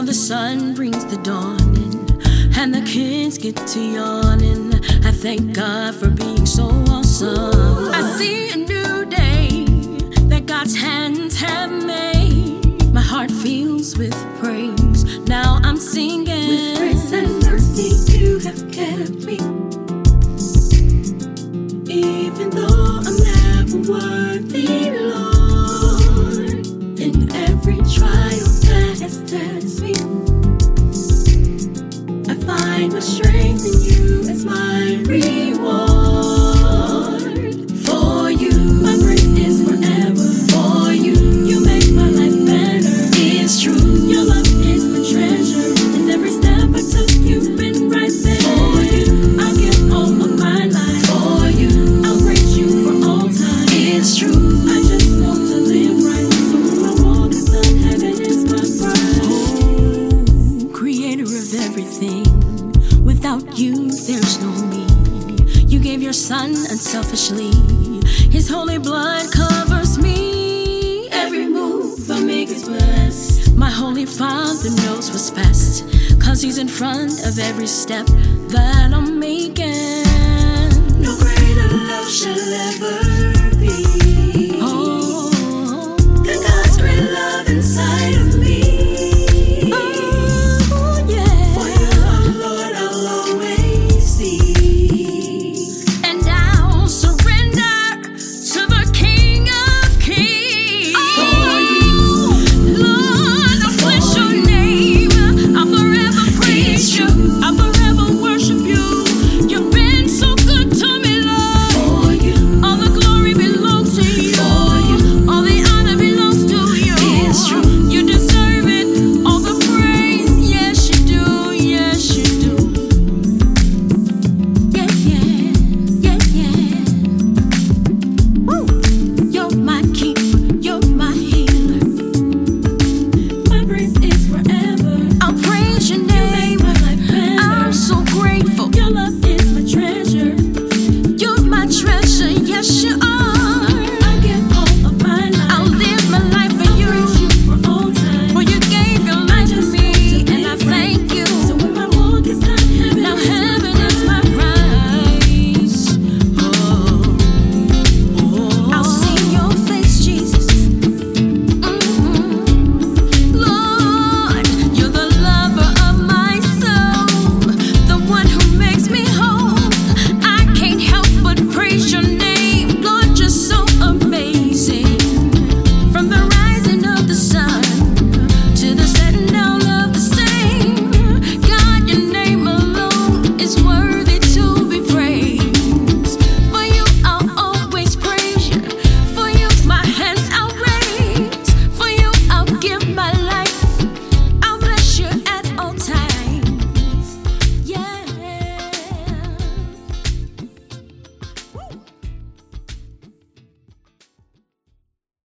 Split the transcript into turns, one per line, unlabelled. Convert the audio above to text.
the sun brings the dawning and the kids get to yawning, I thank God for being so awesome. I see a new day that God's hands have made. My heart fills with praise. Now I'm singing.
With grace and mercy you have kept me. Even though I'm never worthy, Lord, in every trial that has tested me, I find my strength in you as my reward. For you, my praise is forever. For you, you make my life better. It's true, your love is my treasure, and every step I took, you've been right there. For you, I give all of my life. For you, I'll praise you for all time. It's true, I just want to live right, so my walk is done, heaven is my bride.
Oh, creator of everything, without you there's no me. You gave your son unselfishly, his holy blood covers me.
Every move I make is blessed.
My holy Father knows what's best, 'cause he's in front of every step that I'm making.
No greater love shall ever be.